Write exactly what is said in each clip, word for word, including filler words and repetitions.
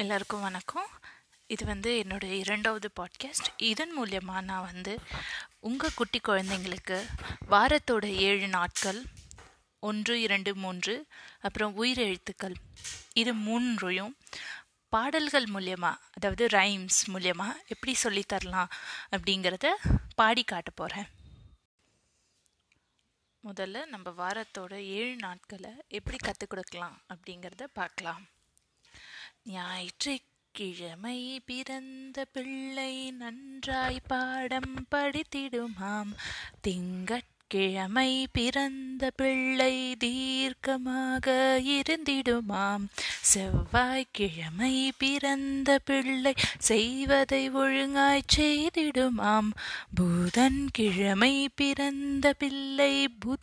எல்லாருக்கும் வணக்கம். இது வந்து என்னோடய இரண்டாவது பாட்காஸ்ட். இதன் மூலமாக நான் வந்து உங்கள் குட்டி குழந்தைங்களுக்கு வாரத்தோட ஏழு நாட்கள், ஒன்று இரண்டு மூன்று அப்புறம் உயிரெழுத்துக்கள், இது மூன்றையும் பாடல்கள் மூலியமாக, அதாவது ரைம்ஸ் மூலியமாக எப்படி சொல்லித்தரலாம் அப்படிங்கிறத பாடி காட்ட போகிறேன். முதல்ல நம்ம வாரத்தோட ஏழு நாட்களை எப்படி கற்றுக் கொடுக்கலாம் அப்படிங்கிறத பார்க்கலாம். ஞாயிற்றுக்கிழமை பிறந்த பிள்ளை நன்றாய் பாடம் படித்திடுமாம். திங்கட்கிழமை பிறந்த பிள்ளை தீர்க்கமாக இருந்திடுமாம். செவ்வாய்க்கிழமை பிறந்த பிள்ளை செய்வதை ஒழுங்காய் செய்திடுமாம். புதன்கிழமை பிறந்த பிள்ளை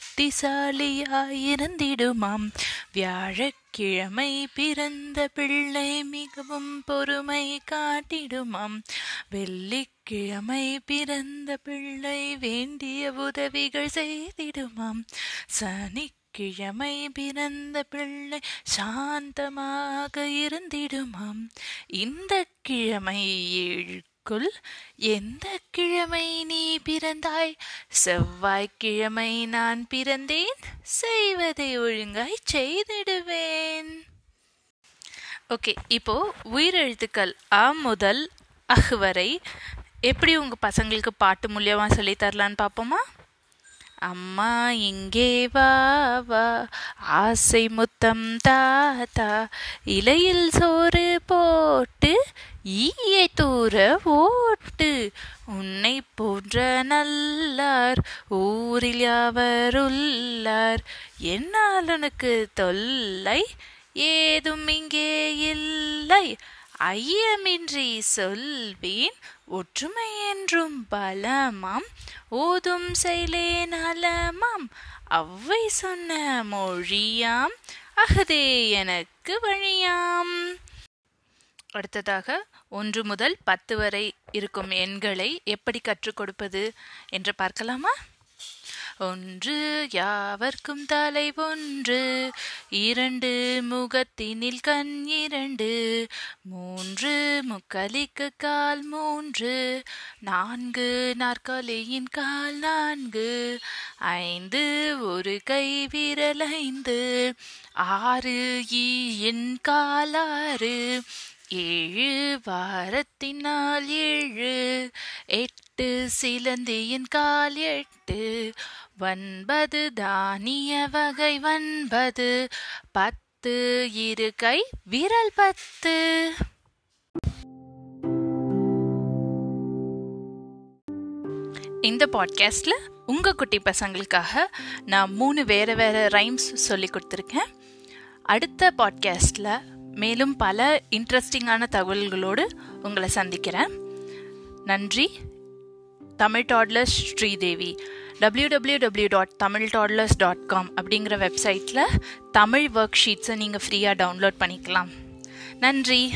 புத்திசாலியாயிருந்திடுமாம். வியாழக்கிழமை பிறந்த பிள்ளை மிகவும் பொறுமை காட்டிடுமாம். வெள்ளிக்கிழமை பிறந்த பிள்ளை வேண்டிய உதவிகள் செய்திடுமாம். சனிக்கிழமை பிறந்த பிள்ளை சாந்தமாக இருந்திடுமாம். இந்த கிழமை ஏழுக்குள் எந்த கிழமை நீ பிறந்தாய்? செவ்வாய்க்கிழமை நான் பிறந்தேன், செய்வதை ஒழுங்காய் செய்திடுவேன். ஓகே, இப்போ உயிரெழுத்துக்கள் அ முதல் அஹ் வரை எப்படி உங்கள் பசங்களுக்கு பாட்டு மூலியமாக சொல்லி தரலான்னு பார்ப்போமா? அம்மா இங்கே வா வா, ஆசை முத்தம் தாத்தா, இலையில் சோறு போட்டு ஈயை தூர ஓட்டு. உன்னை போன்ற நல்லார் ஊரில் யாவருள்ளார், என்னால் உனக்கு தொல்லை ஏதும் இங்கே இல்லை. ஐயமின்றி சொல்வேன் ஒற்றுமை என்றும் பலமாம், ஓதும் செயலே நலமாம், அவ்வை சொன்ன மொழியாம், அஹ்தே எனக்கு வழியாம். அடுத்ததாக ஒன்று முதல் பத்து வரை இருக்கும் எண்களை எப்படி கற்றுக் கொடுப்பது என்று பார்க்கலாமா? ஒன்று யாவர்க்கும் தலை ஒன்று, இரண்டு முகத்தினில் கண் இரண்டு, மூன்று முக்கலிக்கு கால் மூன்று, நான்கு நாற்காலியின் கால் நான்கு, ஐந்து ஒரு கை விரல் ஐந்து, ஆறு ஈயின் கால் ஆறு, ஏழு வாரத்தின் நாள் ஏழு, எட்டு சிலந்தியின் கால் எட்டு, ஒன்பது தானிய வகை ஒன்பது, பத்து இரு கை விரல் பத்து. இந்த பாட்காஸ்ட்ல உங்க குட்டி பசங்களுக்காக நான் மூணு வேற வேற ரைம்ஸ் சொல்லி கொடுத்துருக்கேன். அடுத்த பாட்காஸ்ட்ல மேலும் பல இன்ட்ரெஸ்டிங்கான தகவல்களோடு உங்களை சந்திக்கிறேன். நன்றி. Tamil toddlers Sridevi. W W W dot Tamil toddlers dot com அப்படிங்கிற வெப்சைட்டில் தமிழ் ஒர்க் ஷீட்ஸை நீங்கள் ஃப்ரீயாக டவுன்லோட் பண்ணிக்கலாம். நன்றி.